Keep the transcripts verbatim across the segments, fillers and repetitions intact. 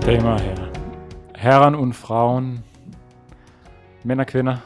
Damer og herrer, Herren und Frauen, mænd og kvinder.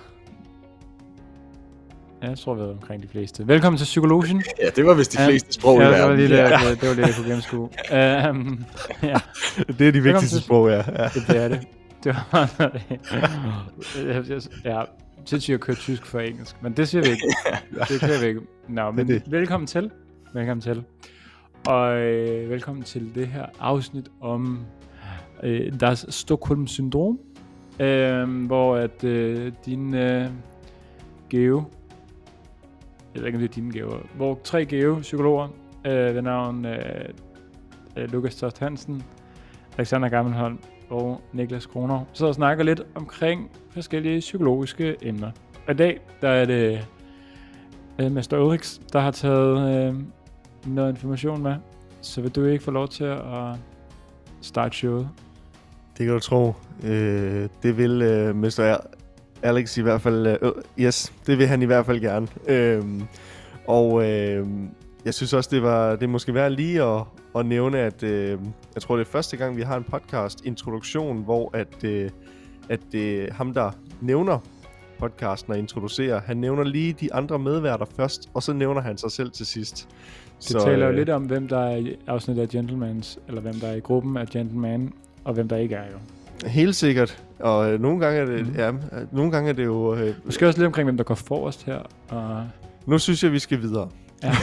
Ja, jeg tror, vi er omkring de fleste. Velkommen til Psykologien. Ja, det var vist de fleste sprog ja, i det var verden. lige det, Ja. det, det var det, jeg kunne gennemskue. Um, ja. Det er de vigtigste til, sprog, ja. ja. Det, det er det. Det var meget det. Ja, sindssygt at køre tysk for engelsk, men det siger vi ikke. Det kører vi ikke. Nå, men det det. velkommen til. Velkommen til. Og øh, velkommen til det her afsnit om øh, Das Stockholm-syndrom, øh, hvor at øh, din øh, Geo, jeg ved ikke om det er dine Geoer, hvor tre Geo-psykologer øh, ved navn øh, øh, Lukas Toft Hansen, Alexander Gammelholm og Niklas Kroner, så og snakker lidt omkring forskellige psykologiske emner. Og i dag, der er det øh, Mester Ulriks, der har taget øh, noget information med, så vil du ikke få lov til at starte showet? Det kan du tro. Øh, det vil øh, Mester Alex i hvert fald, øh, yes, det vil han i hvert fald gerne. Øh, og øh, jeg synes også, det var det er måske værd lige at, at nævne, at øh, jeg tror, det er første gang, vi har en podcast introduktion, hvor at, øh, at øh, ham, der nævner podcasten og introducerer, han nævner lige de andre medværter først, og så nævner han sig selv til sidst. Det så, taler jo øh, lidt om, hvem der er i afsnittet af Gentlemans, eller hvem der er i gruppen af Gentleman, og hvem der ikke er jo. Helt sikkert. Og øh, nogle gange er det, mm. ja, nogle gange er det jo... Øh, Måske også lidt omkring, hvem der går forrest her. Og... Nu synes jeg, vi skal videre. Ja.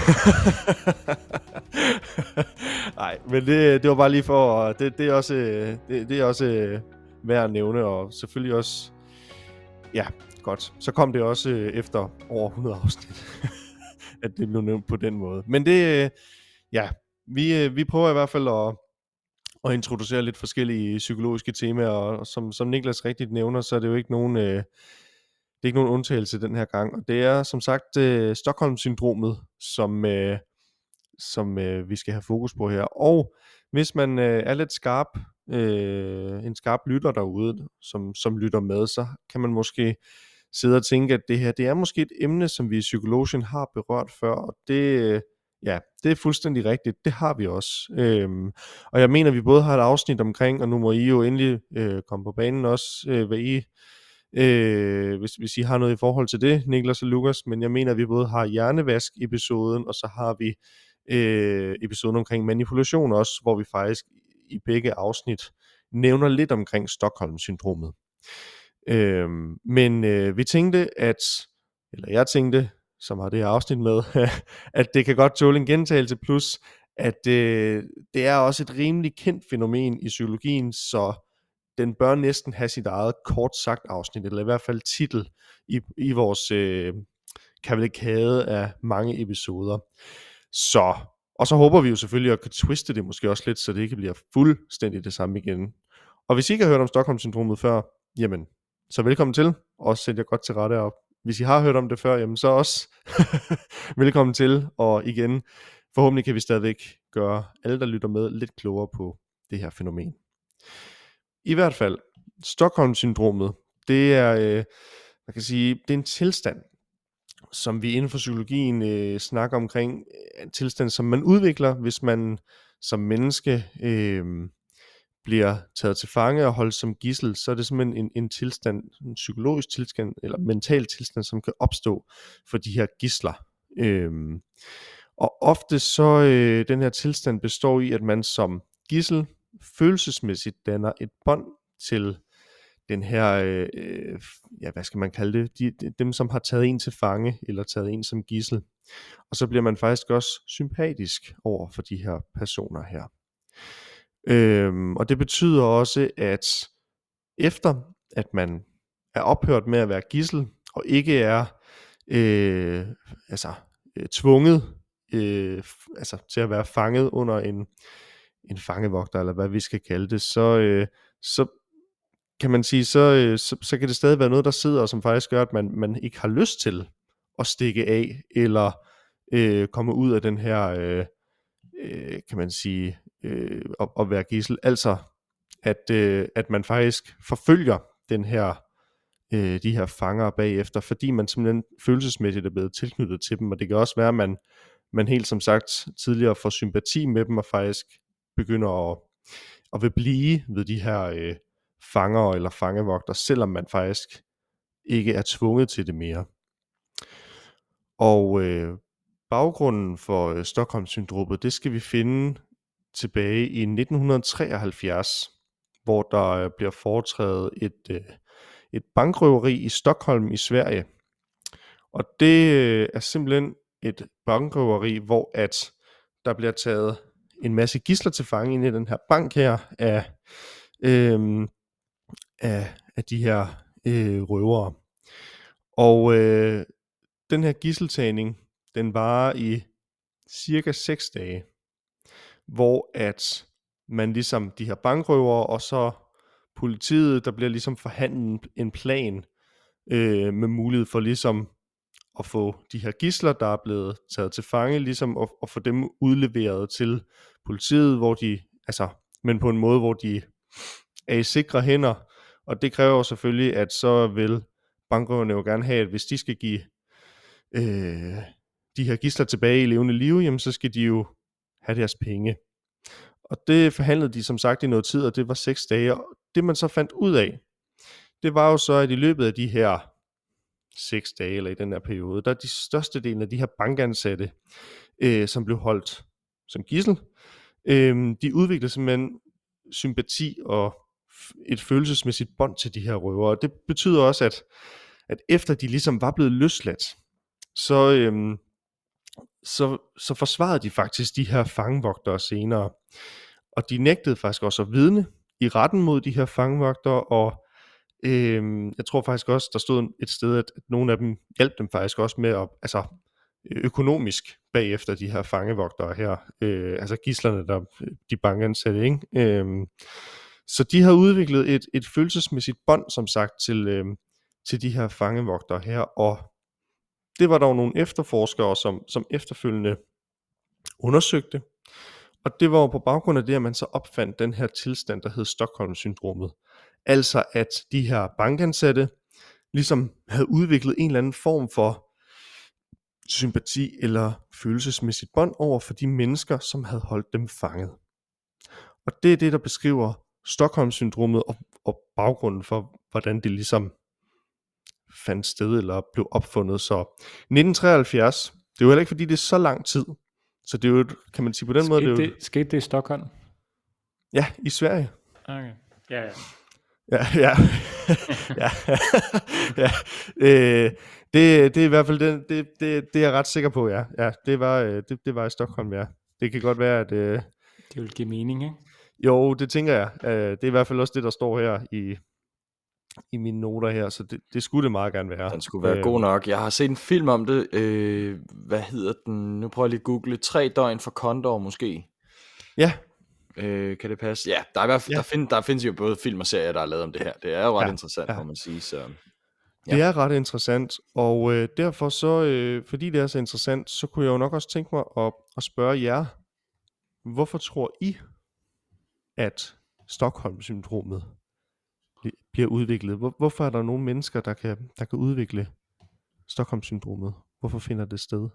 Nej, men det, det var bare lige for... Det, det er også, det, det er også øh, værd at nævne, og selvfølgelig også... Ja, godt. Så kom det også øh, efter over hundrede afsnit, at det blev nævnt på den måde. Men det... Øh, ja, vi, øh, vi prøver i hvert fald at... og introducere lidt forskellige psykologiske temaer, og som, som Niklas rigtigt nævner, så er det jo ikke nogen, øh, det er ikke nogen undtagelse den her gang, og det er som sagt øh, Stockholm-syndromet, som, øh, som øh, vi skal have fokus på her, og hvis man øh, er lidt skarp, øh, en skarp lytter derude, som, som lytter med, så kan man måske sidde og tænke, at det her, det er måske et emne, som vi i Psykologien har berørt før, og det... Øh, Ja, det er fuldstændig rigtigt. Det har vi også. Øhm, og jeg mener, vi både har et afsnit omkring, og nu må I jo endelig øh, komme på banen også, øh, hvad I, øh, hvis, hvis I har noget i forhold til det, Niklas og Lukas, men jeg mener, at vi både har hjernevask-episoden, og så har vi øh, episoden omkring manipulation også, hvor vi faktisk i begge afsnit nævner lidt omkring Stockholm-syndromet. Øhm, men øh, vi tænkte, at, eller jeg tænkte, som har det her afsnit med, at det kan godt tåle en gentagelse, plus at øh, det er også et rimelig kendt fænomen i psykologien, så den bør næsten have sit eget kort sagt afsnit, eller i hvert fald titel i, i vores øh, kavalkade af mange episoder. Så, og så håber vi jo selvfølgelig at kan twiste det måske også lidt, så det ikke bliver fuldstændig det samme igen. Og hvis I ikke har hørt om Stockholm-syndromet før, jamen, så velkommen til, og sæt jer godt til rette op. Hvis I har hørt om det før, jamen så også velkommen til, og igen, forhåbentlig kan vi stadigvæk gøre alle, der lytter med, lidt klogere på det her fænomen. I hvert fald, Stockholm-syndromet, det er, øh, man kan sige, det er en tilstand, som vi inden for psykologien øh, snakker omkring, en tilstand, som man udvikler, hvis man som menneske øh, bliver taget til fange og holdt som gidsel, så er det simpelthen en, en tilstand, en psykologisk tilstand, eller mental tilstand, som kan opstå for de her gidsler. Øhm, og ofte så, øh, den her tilstand består i, at man som gidsel følelsesmæssigt danner et bånd til den her, øh, ja, hvad skal man kalde det, de, de, dem som har taget en til fange, eller taget en som gidsel. Og så bliver man faktisk også sympatisk over for de her personer her. Øhm, og det betyder også, at efter at man er ophørt med at være gidsel, og ikke er øh, altså, øh, tvunget øh, f- altså, til at være fanget under en, en fangevogter, eller hvad vi skal kalde det, så, øh, så kan man sige, så, øh, så, så kan det stadig være noget, der sidder, og som faktisk gør, at man, man ikke har lyst til at stikke af, eller øh, komme ud af den her, øh, øh, kan man sige, øh, at, at være gidsel. Altså, at, øh, at man faktisk forfølger den her, øh, de her fanger bagefter, fordi man simpelthen følelsesmæssigt er blevet tilknyttet til dem, og det kan også være, at man, man helt som sagt tidligere får sympati med dem, og faktisk begynder at, og vil blive ved de her øh, fanger eller fangevogter, selvom man faktisk ikke er tvunget til det mere. Og øh, baggrunden for øh, Stockholm-syndromet, det skal vi finde tilbage i nitten treoghalvfjerds, hvor der øh, bliver foretaget et, øh, et bankrøveri i Stockholm i Sverige. Og det øh, er simpelthen et bankrøveri, hvor at der bliver taget en masse gidsler til fange ind i den her bank her af, øh, af, af de her øh, røvere. Og øh, den her gidseltagning, den varer i cirka seks dage, hvor at man ligesom, de her bankrøvere og så politiet, der bliver ligesom forhandlet en plan øh, med mulighed for ligesom at få de her gidsler, der er blevet taget til fange, ligesom at, at få dem udleveret til politiet, hvor de, altså, men på en måde, hvor de er i sikre hænder, og det kræver selvfølgelig, at så vil bankrøverne jo gerne have, at hvis de skal give øh, de her gidsler tilbage i levende live, jamen så skal de jo have deres penge. Og det forhandlede de som sagt i noget tid, og det var seks dage. Og det man så fandt ud af, det var jo så, at i løbet af de her seks dage, eller i den her periode, der er de største del af de her bankansatte, øh, som blev holdt som gidsel, øh, de udviklede simpelthen sympati og et følelsesmæssigt bånd til de her røvere. Og det betyder også, at, at efter de ligesom var blevet løsladt, så, øh, så, så forsvarede de faktisk de her fangevogtere senere. Og de nægtede faktisk også at vidne i retten mod de her fangevogtere, og Øhm, jeg tror faktisk også, der stod et sted, at, at nogle af dem hjalp dem faktisk også med at, altså økonomisk bagefter de her fangevogtere her, øh, altså gidslerne, der de bankansatte, ikke? Øhm, så de har udviklet et, et følelsesmæssigt bånd, som sagt, til, øh, til de her fangevogtere her, og det var der jo nogle efterforskere, som, som efterfølgende undersøgte, og det var jo på baggrund af det, at man så opfandt den her tilstand, der hed Stockholm-syndromet. Altså at de her bankansatte ligesom havde udviklet en eller anden form for sympati eller følelsesmæssigt bånd over for de mennesker, som havde holdt dem fanget. Og det er det, der beskriver Stockholm-syndromet og, og baggrunden for, hvordan det ligesom fandt sted eller blev opfundet. Så nitten treoghalvfjerds, det er jo heller ikke fordi, det er så lang tid. Så det er jo, kan man sige på den skete måde... Det er jo, det, skete det i Stockholm? Ja, i Sverige. Okay. Ja, ja. Ja, ja, ja, ja. Øh, det, det er i hvert fald det, det, det, det er jeg ret sikker på, ja. Ja, det var, det, det var i Stockholm, ja. Det kan godt være, at... Øh, det vil give mening, ikke? Jo, det tænker jeg. Øh, det er i hvert fald også det, der står her i, i mine noter her, så det, det skulle det meget gerne være. Den skulle være øh, god nok. Jeg har set en film om det. Øh, hvad hedder den? Nu prøver jeg lige at google. Tre døgn for Condor, måske. Ja. Øh, kan det passe? Ja, der, er i hvert fald, ja. der, find, der findes jo både film og serier, der er lavet om det her. Det er jo ret ja, interessant, ja. må man sige. Så, ja. Det er ret interessant, og øh, derfor så, øh, fordi det er så interessant, så kunne jeg jo nok også tænke mig at, at spørge jer, hvorfor tror I, at Stockholm-syndromet bliver udviklet? Hvor, hvorfor er der nogle mennesker, der kan, der kan udvikle Stockholm-syndromet? Hvorfor finder det sted?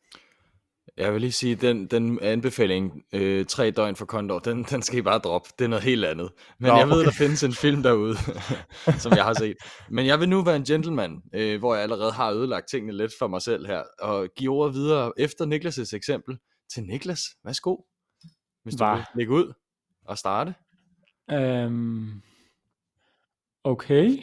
Jeg vil lige sige, den, den anbefaling, øh, tre døgn for Condor, den, den skal I bare droppe. Det er noget helt andet. Men Nå, jeg ved, okay. der findes en film derude, som jeg har set. Men jeg vil nu være en gentleman, øh, hvor jeg allerede har ødelagt tingene lidt for mig selv her, og give ordet videre efter Niklas' eksempel til Niklas. Værsgo, hvis du Hva? vil lægge ud og starte. Um, okay.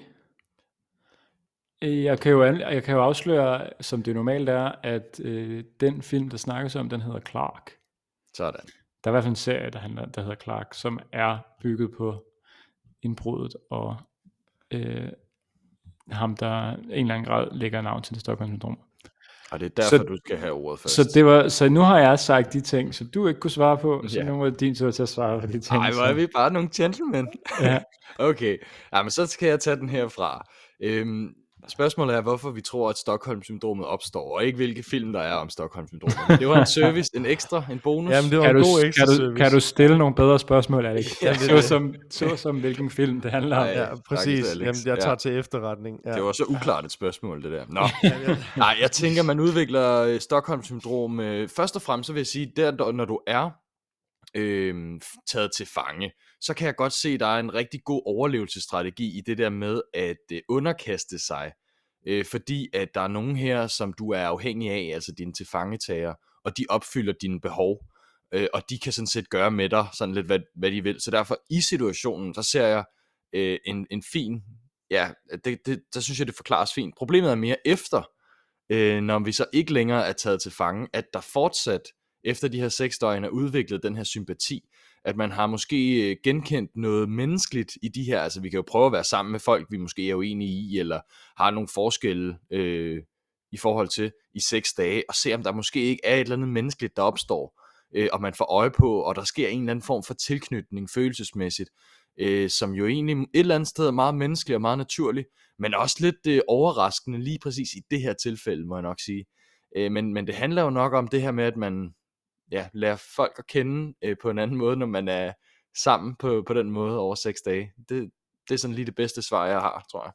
Jeg kan, jo, jeg kan jo afsløre, som det normalt er, at øh, den film, der snakkes om, den hedder Clark. Sådan. Der er i hvert fald en serie, der, handler, der hedder Clark, som er bygget på indbruddet, og øh, ham, der en eller anden grad lægger navn til det Stockholm-syndrom. Og det er derfor, så, du skal have ordet først. Så, det var, så nu har jeg sagt de ting, som du ikke kunne svare på, så ja. nu er det din tur til at svare på de ting. Nej, hvor er vi bare nogle gentlemen. Ja. Okay, jamen, så skal jeg tage den herfra. Øhm, Spørgsmålet er, hvorfor vi tror, at Stockholm-syndromet opstår, og ikke hvilke film, der er om Stockholm-syndromet. Det var en service, en ekstra, en bonus. Jamen, det var kan en du, god ekstra kan du, service. Kan du stille nogle bedre spørgsmål, Alex? Ja, så, som, så som hvilken film det handler om. Ja, præcis. Jamen, jeg tager ja. til efterretning. Ja. Det var så uklart et spørgsmål, det der. Nå. Nej, jeg tænker, man udvikler Stockholm-syndrom. Først og fremmest så vil jeg sige, der når du er øh, taget til fange, så kan jeg godt se, at der er en rigtig god overlevelsesstrategi i det der med at øh, underkaste sig. Øh, fordi at der er nogen her, som du er afhængig af, altså dine tilfangetager, og de opfylder dine behov, øh, og de kan sådan set gøre med dig sådan lidt, hvad, hvad de vil. Så derfor i situationen, der ser jeg øh, en, en fin, ja, det, det, der synes jeg, det forklares fint. Problemet er mere efter, øh, når vi så ikke længere er taget til fange, at der fortsat, efter de her seks døgn, er udviklet den her sympati, at man har måske øh, genkendt noget menneskeligt i de her, altså vi kan jo prøve at være sammen med folk, vi måske er uenige i, eller har nogle forskelle øh, i forhold til i seks dage, og se om der måske ikke er et eller andet menneskeligt, der opstår, øh, og man får øje på, og der sker en eller anden form for tilknytning følelsesmæssigt, øh, som jo egentlig et eller andet sted er meget menneskeligt og meget naturligt, men også lidt øh, overraskende lige præcis i det her tilfælde, må jeg nok sige. Øh, men, men det handler jo nok om det her med, at man ja, lærer folk at kende øh, på en anden måde, når man er sammen på, på den måde over seks dage. Det, det er sådan lige det bedste svar, jeg har, tror jeg.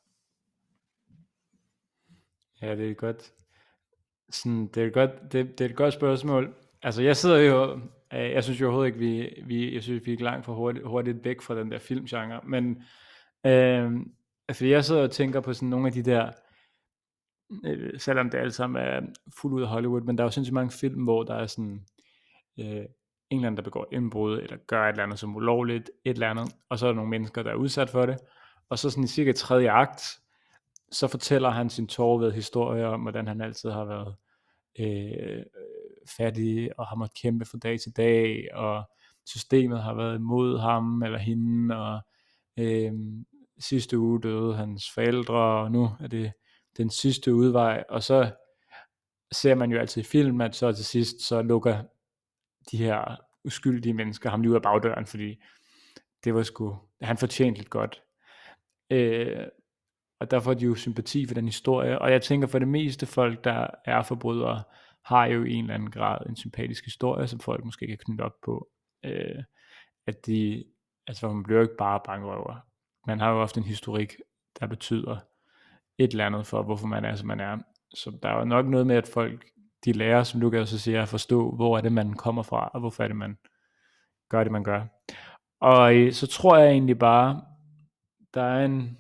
Ja, det er godt. Sådan, det, er et godt det, det er et godt spørgsmål. Altså, jeg sidder jo, øh, jeg synes jo overhovedet ikke, vi, vi, jeg synes, vi gik langt for hurtigt, hurtigt væk fra den der filmgenre, men øh, altså, jeg sidder og tænker på sådan nogle af de der, øh, selvom det alle sammen er fuldt ud af Hollywood, men der er jo sindssygt mange film, hvor der er sådan, øh, en eller anden, der begår et indbrud, eller gør et eller andet som ulovligt, et eller andet, og så er der nogle mennesker, der er udsat for det, og så sådan i cirka tredje akt, så fortæller han sin tårvede historie om, hvordan han altid har været øh, fattig, og har måttet kæmpe fra dag til dag, og systemet har været imod ham eller hende, og øh, sidste uge døde hans forældre, og nu er det den sidste udvej, og så ser man jo altid i film, at så til sidst, så lukker de her uskyldige mennesker ham lige ud af bagdøren, fordi det var sgu, han fortjente lidt godt. Øh, og derfor er de jo sympati for den historie, og jeg tænker for det meste folk, der er forbrydere, har jo i en eller anden grad en sympatisk historie, som folk måske kan knytte op på, øh, at de, altså man bliver jo ikke bare bankrøver, man har jo ofte en historik, der betyder et eller andet for, hvorfor man er, som man er, så der er jo nok noget med, at folk, de lærer, som Lukas også siger, at forstå, hvor er det, man kommer fra, og hvorfor er det, man gør det, man gør. Og øh, så tror jeg egentlig bare, der er en,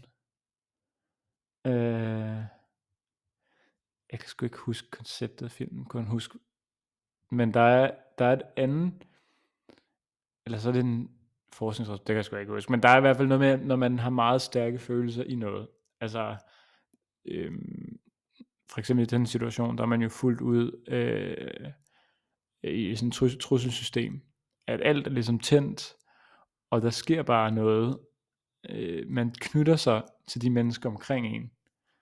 øh, jeg kan sgu ikke huske konceptet af filmen, kun huske, men der er, der er et andet, eller så er det en forskningsrapport, det kan jeg sgu ikke huske, men der er i hvert fald noget med, når man har meget stærke følelser i noget, altså, øhm, for eksempel i den situation, der er man jo fuldt ud øh, i sådan et trus- trusselsystem, at alt er ligesom tændt, og der sker bare noget, øh, man knytter sig til de mennesker omkring en,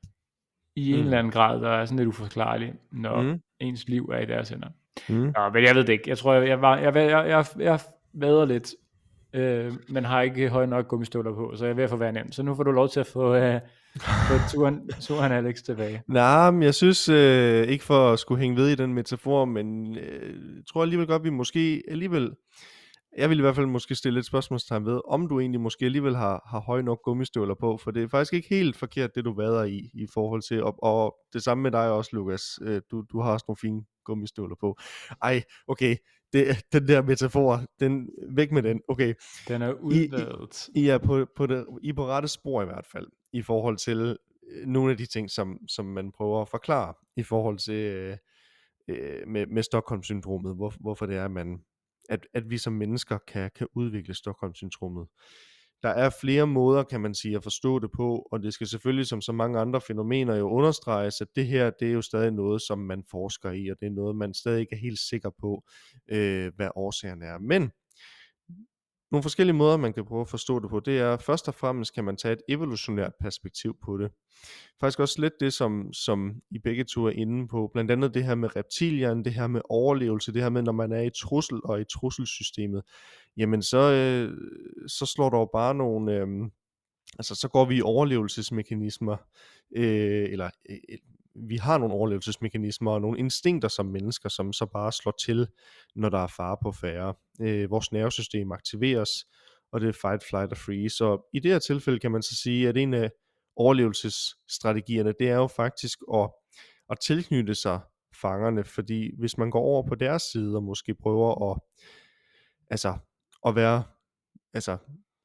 i en Mm. eller anden grad, der er sådan lidt uforklarligt, når Mm. ens liv er i deres hænder. Mm. Nå, men jeg ved det ikke. Jeg tror, jeg, jeg, var, jeg, jeg, jeg, jeg, jeg vader lidt, øh, men har ikke høje nok gummistøvler på, så jeg er ved at få være nem. Så nu får du lov til at få, øh, få turen, turen Alex tilbage. Nej, men jeg synes øh, ikke for at skulle hænge ved i den metafor, men øh, jeg tror alligevel godt, vi måske alligevel, jeg vil i hvert fald måske stille et spørgsmålstegn ved, om du egentlig måske alligevel har, har høje nok gummistøvler på, for det er faktisk ikke helt forkert, det du vader i, i forhold til, og, og det samme med dig også, Lukas, øh, du, du har også nogle fine gummistøvler på. Ej, okay, det, den der metafor, den, væk med den, okay. Den er udladet. I, I, I er på, på det, I er på rette spor i hvert fald, i forhold til nogle af de ting, som, som man prøver at forklare, i forhold til øh, øh, med, med Stockholm-syndromet, hvor, hvorfor det er, at man At, at vi som mennesker kan, kan udvikle Stockholm-syndromet. Der er flere måder, kan man sige, at forstå det på, og det skal selvfølgelig, som så mange andre fænomener, jo understreges, at det her, det er jo stadig noget, som man forsker i, og det er noget, man stadig ikke er helt sikker på, øh, hvad årsagerne er. Men nogle forskellige måder, man kan prøve at forstå det på, det er, først og fremmest kan man tage et evolutionært perspektiv på det. Faktisk også lidt det, som, som I begge to er inde på, blandt andet det her med reptilierne, det her med overlevelse, det her med, når man er i trussel og i trusselsystemet, jamen så, øh, så slår der jo bare nogle, øh, altså så går vi i overlevelsesmekanismer, øh, eller øh, vi har nogle overlevelsesmekanismer og nogle instinkter som mennesker, som så bare slår til, når der er fare på færre. Øh, vores nervesystem aktiveres, og det er fight, flight og freeze. Så i det her tilfælde kan man så sige, at en af overlevelsesstrategierne, det er jo faktisk at, at tilknytte sig fangerne, fordi hvis man går over på deres side og måske prøver at, altså, at være, altså,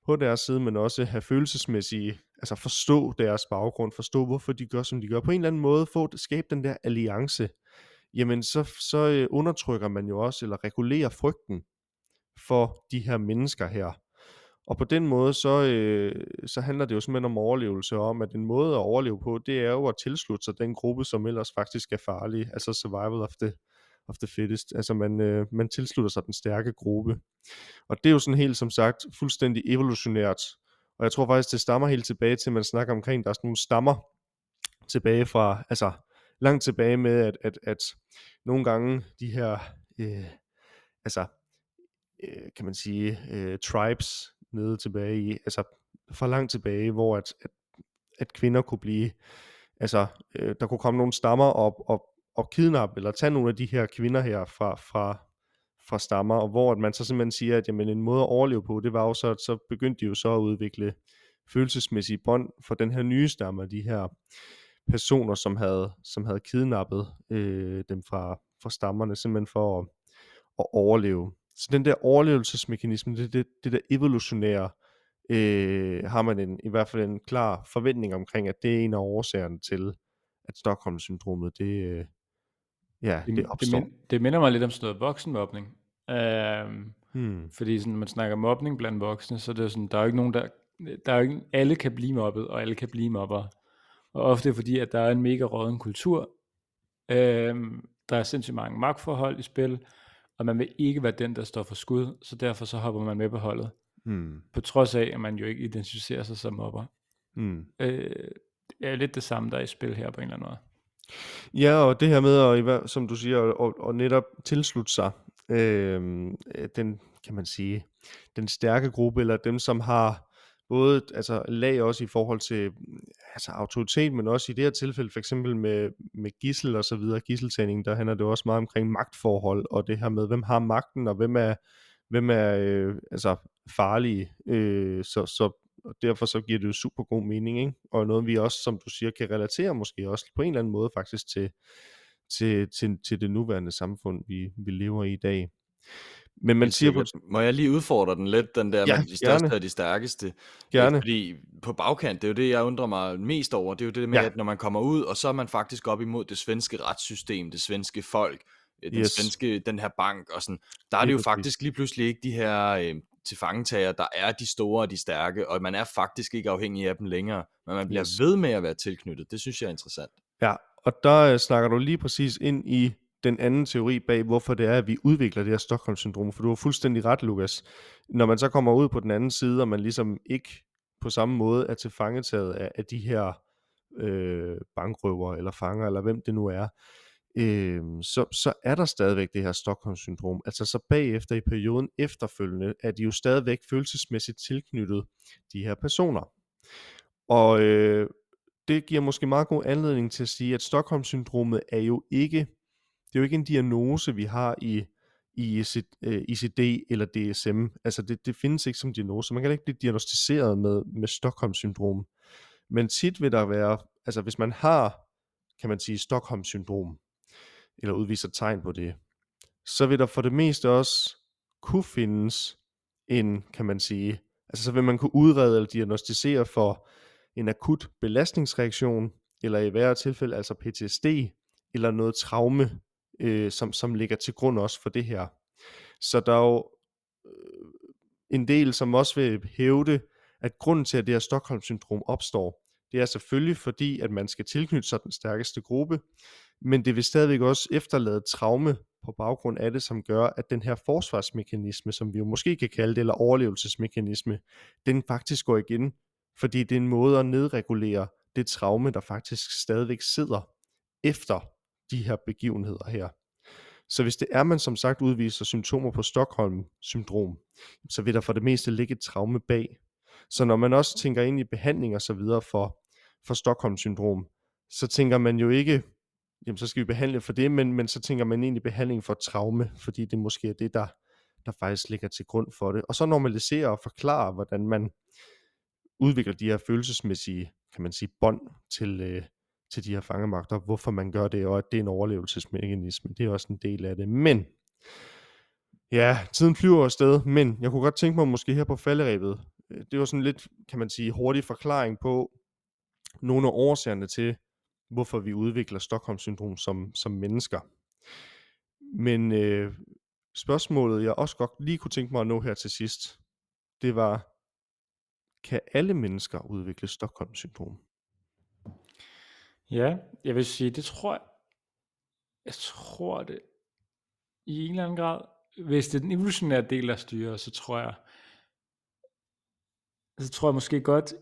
på deres side, men også have følelsesmæssige, altså forstå deres baggrund, forstå hvorfor de gør, som de gør. På en eller anden måde få skabe den der alliance, jamen så, så øh, undertrykker man jo også, eller regulerer frygten for de her mennesker her. Og på den måde, så, øh, så handler det jo simpelthen om overlevelse, og om at en måde at overleve på, det er jo at tilslutte sig den gruppe, som ellers faktisk er farlig, altså survival of the, of the fittest, altså man, øh, man tilslutter sig den stærke gruppe. Og det er jo sådan helt, som sagt, fuldstændig evolutionært, og jeg tror faktisk, det stammer helt tilbage til, at man snakker omkring, der er sådan nogle stammer tilbage fra, altså langt tilbage med, at, at, at nogle gange de her, øh, altså, øh, kan man sige, øh, tribes nede tilbage i, altså for langt tilbage, hvor at, at, at kvinder kunne blive, altså øh, der kunne komme nogle stammer op og, og kidnappe, eller tage nogle af de her kvinder her fra, fra, fra stammer, og hvor at man så simpelthen siger, at jamen, en måde at overleve på, det var jo så, at så begyndte de jo så at udvikle følelsesmæssige bånd for den her nye stamme, de her personer, som havde, som havde kidnappet øh, dem fra, fra stammerne, simpelthen for at, at overleve. Så den der overlevelsesmekanisme, det, det, det der evolutionære, øh, har man en, i hvert fald en klar forventning omkring, at det er en af årsagerne til, at Stockholm-syndromet, det, øh, ja, det, det opstår. Det, min, det minder mig lidt om sådan noget voksenmobning. Øhm, hmm. Fordi sådan, når man snakker mobning blandt voksne, så er det sådan, der er jo ikke nogen, der, der er jo ikke, alle kan blive mobbet, og alle kan blive mobber. Og ofte fordi, at der er en mega rådden kultur, øhm, der er sindssygt mange magtforhold i spil, og man vil ikke være den, der står for skud, så derfor så hopper man med på holdet. Hmm. På trods af, at man jo ikke identificerer sig som mobber. Hmm. Øh, det er lidt det samme, der er i spil her på en eller anden måde. Ja, og det her med, at, som du siger, at, at netop tilslutte sig øh, den, kan man sige, den stærke gruppe, eller dem, som har både altså, lag også i forhold til altså, autoritet, men også i det her tilfælde, for eksempel med, med gissel og så videre, gisseltagning, der handler det også meget omkring magtforhold, og det her med, hvem har magten, og hvem er, hvem er øh, altså, farlige, øh, så, så og derfor så giver det jo super god mening, ikke? Og noget vi også, som du siger, kan relatere måske også på en eller anden måde faktisk til, til, til, til det nuværende samfund, vi, vi lever i i dag. Men man siger på... Må jeg lige udfordre den lidt, den der ja, med de største og de stærkeste? Gerne. Fordi på bagkant, det er jo det, jeg undrer mig mest over, det er jo det med, ja. At når man kommer ud, og så er man faktisk op imod det svenske retssystem, det svenske folk, den yes. svenske, den her bank og sådan, der er det jo faktisk lige pludselig ikke de her øh, tilfangetager, der er de store og de stærke, og man er faktisk ikke afhængig af dem længere, men man bliver yes. ved med at være tilknyttet. Det synes jeg er interessant. Ja, og der øh, snakker du lige præcis ind i den anden teori bag, hvorfor det er, at vi udvikler det her Stockholm-syndrom, for du har fuldstændig ret, Lukas. Når man så kommer ud på den anden side, og man ligesom ikke på samme måde er tilfangetaget af, af de her øh, bankrøver, eller fanger, eller hvem det nu er, øh, så, så er der stadigvæk det her Stockholm-syndrom. Altså så bagefter i perioden efterfølgende, er de jo stadigvæk følelsesmæssigt tilknyttet de her personer. Og øh, det giver måske meget god anledning til at sige, at Stockholm-syndromet er jo ikke Det er jo ikke en diagnose, vi har i, i I C D eller D S M. Altså det, det findes ikke som diagnose. Man kan ikke blive diagnostiseret med, med Stockholm-syndrom. Men tit vil der være, altså hvis man har, kan man sige, Stockholm-syndrom, eller udviser tegn på det, så vil der for det meste også kunne findes en, kan man sige, altså så vil man kunne udrede eller diagnostisere for en akut belastningsreaktion, eller i værre tilfælde altså P T S D, eller noget traume, Øh, som, som ligger til grund også for det her. Så der er jo øh, en del, som også vil hævde, at grunden til, at det her Stockholm-syndrom opstår, det er selvfølgelig fordi, at man skal tilknytte sig den stærkeste gruppe, men det vil stadigvæk også efterlade traume på baggrund af det, som gør, at den her forsvarsmekanisme, som vi jo måske kan kalde det, eller overlevelsesmekanisme, den faktisk går igen, fordi det er en måde at nedregulere det traume, der faktisk stadigvæk sidder efter de her begivenheder her. Så hvis det er, man som sagt udviser symptomer på Stockholm-syndrom, så vil der for det meste ligge et traume bag. Så når man også tænker ind i behandling og så videre for, for Stockholm-syndrom, så tænker man jo ikke, jamen så skal vi behandle for det, men, men så tænker man ind i behandling for traume, fordi det måske er det, der, der faktisk ligger til grund for det. Og så normalisere og forklare, hvordan man udvikler de her følelsesmæssige, kan man sige, bånd til, øh, til de her fangemagter, hvorfor man gør det, og at det er en overlevelsesmekanisme. Det er også en del af det. Men, ja, tiden flyver afsted, men jeg kunne godt tænke mig måske her på falderebet, det var sådan lidt, kan man sige, hurtig forklaring på nogle af årsagerne til, hvorfor vi udvikler Stockholm-syndrom som, som mennesker. Men øh, spørgsmålet, jeg også godt lige kunne tænke mig at nå her til sidst, det var, kan alle mennesker udvikle Stockholm-syndrom? Ja, jeg vil sige, det tror jeg, jeg tror det i en eller anden grad, hvis det er den evolutionære del, der styrer, så tror jeg, så tror jeg måske godt,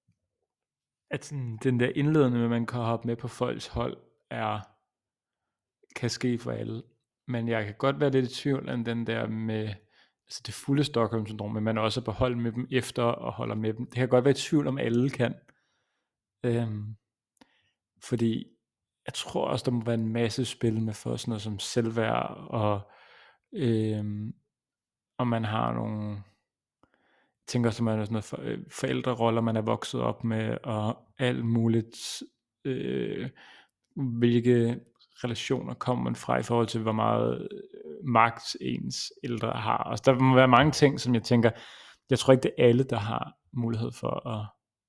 at sådan, den der indledende med, at man kan hoppe med på folks hold, er, kan ske for alle. Men jeg kan godt være lidt i tvivl om den der med, altså det fulde Stockholm-syndrom, men man også er på hold med dem efter og holder med dem. Det kan godt være i tvivl om alle kan. Øhm, fordi jeg tror også, der må være en masse spil med for sådan noget som selvværd, og øhm, og man har nogle, jeg tænker også, at man har sådan noget for, øh, forældreroller, man er vokset op med, og alt muligt, øh, hvilke relationer kommer man fra i forhold til, hvor meget øh, magt ens ældre har. Altså, der må være mange ting, som jeg tænker, jeg tror ikke, det er alle, der har mulighed for at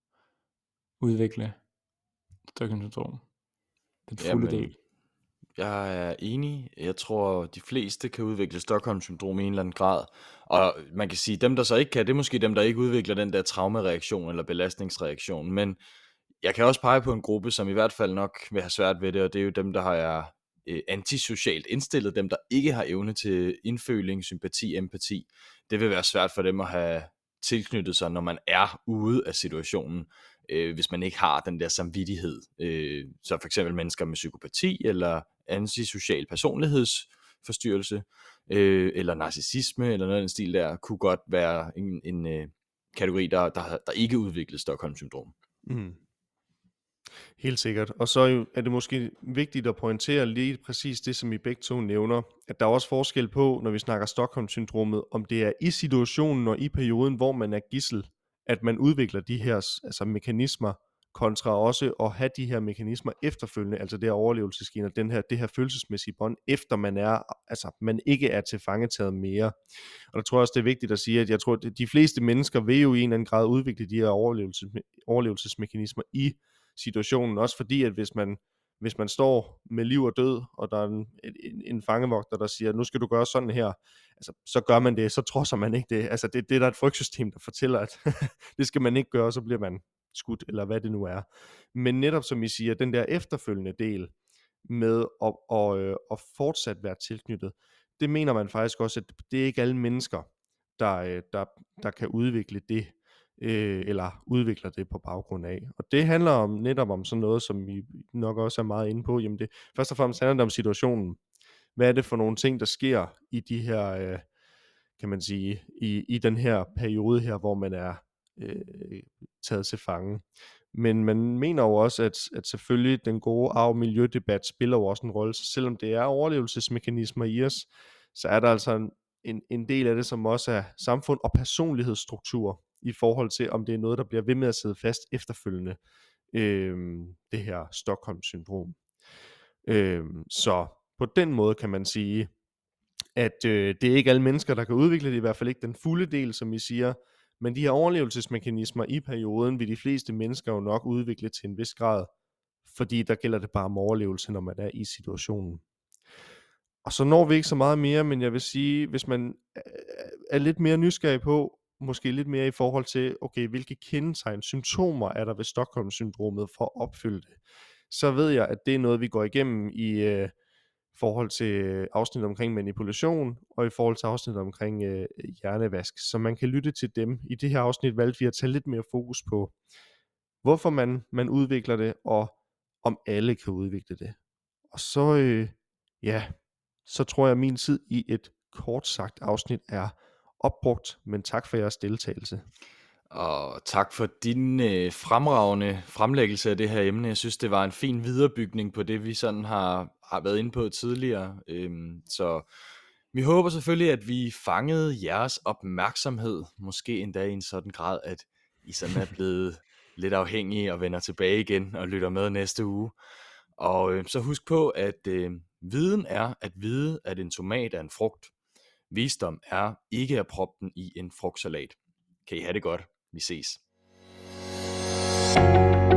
udvikle Stockholm-syndrom. Den fulde Jamen, del. jeg er enig. Jeg tror, de fleste kan udvikle Stockholm-syndrom i en eller anden grad. Og man kan sige, dem der så ikke kan, det er måske dem, der ikke udvikler den der traumereaktion eller belastningsreaktion. Men jeg kan også pege på en gruppe, som i hvert fald nok vil have svært ved det, og det er jo dem, der er øh, antisocialt indstillet, dem der ikke har evne til indføling, sympati, empati. Det vil være svært for dem at have tilknyttet sig, når man er ude af situationen, øh, hvis man ikke har den der samvittighed. Øh, så for eksempel mennesker med psykopati, eller antisocial personlighedsforstyrrelse, øh, eller narcissisme, eller noget af den stil der, kunne godt være en, en øh, kategori, der, der, der ikke udvikler Stockholm-syndrom. Mm. Helt sikkert. Og så er det måske vigtigt at pointere lige præcis det, som I begge to nævner, at der er også forskel på, når vi snakker Stockholm-syndromet, om det er i situationen og i perioden, hvor man er gidsel, at man udvikler de her altså mekanismer, kontra også at have de her mekanismer efterfølgende, altså det her overlevelsesgen og den her, det her følelsesmæssige bånd, efter man er, altså man ikke er tilfangetaget mere. Og der tror jeg også, det er vigtigt at sige, at jeg tror, at de fleste mennesker vil jo i en eller anden grad udvikle de her overlevelses, overlevelsesmekanismer i situationen, også fordi, at hvis man, hvis man står med liv og død, og der er en, en, en fangevogter, der siger, nu skal du gøre sådan her, altså, så gør man det, så trodser man ikke det. Altså, det, det er der et frygtsystem, der fortæller, at det skal man ikke gøre, og så bliver man skudt, eller hvad det nu er. Men netop som I siger, den der efterfølgende del med at, at, at, at fortsat være tilknyttet, det mener man faktisk også, at det er ikke alle mennesker, der, der, der kan udvikle det, øh, eller udvikler det på baggrund af. Og det handler om netop om sådan noget, som vi nok også er meget inde på. Jamen det, først og fremmest handler det om situationen. Hvad er det for nogle ting, der sker i de her, øh, kan man sige, i, i den her periode her, hvor man er øh, taget til fange. Men man mener jo også, at, at selvfølgelig den gode arv-miljødebat spiller jo også en rolle. Så selvom det er overlevelsesmekanismer i os, så er der altså en, en, en del af det, som også er samfund og personlighedsstruktur, i forhold til, om det er noget, der bliver ved med at sidde fast efterfølgende, øh, det her Stockholm-syndrom. Øh, så på den måde kan man sige, at øh, det er ikke alle mennesker, der kan udvikle det, i hvert fald ikke den fulde del, som I siger, men de her overlevelsesmekanismer i perioden, vil de fleste mennesker jo nok udvikle til en vis grad, fordi der gælder det bare om overlevelse, når man er i situationen. Og så når vi ikke så meget mere, men jeg vil sige, hvis man er lidt mere nysgerrig på, måske lidt mere i forhold til, okay, hvilke kendetegn, symptomer er der ved Stockholm-syndromet for at opfylde det, så ved jeg, at det er noget, vi går igennem i øh, forhold til afsnit omkring manipulation, og i forhold til afsnit omkring øh, hjernevask. Så man kan lytte til dem. I det her afsnit valgte vi at tage lidt mere fokus på, hvorfor man, man udvikler det, og om alle kan udvikle det. Og så, øh, ja, så tror jeg, at min tid i et kort sagt afsnit er opbrugt, men tak for jeres deltagelse. Og tak for din øh, fremragende fremlæggelse af det her emne. Jeg synes, det var en fin viderebygning på det, vi sådan har, har været inde på tidligere. Øhm, så vi håber selvfølgelig, at vi fangede jeres opmærksomhed, måske endda i en sådan grad, at I sådan er blevet lidt afhængige og vender tilbage igen og lytter med næste uge. Og øh, så husk på, at øh, viden er at vide, at en tomat er en frugt. Visdom er ikke at proppe den i en frugtsalat. Kan I have det godt. Vi ses.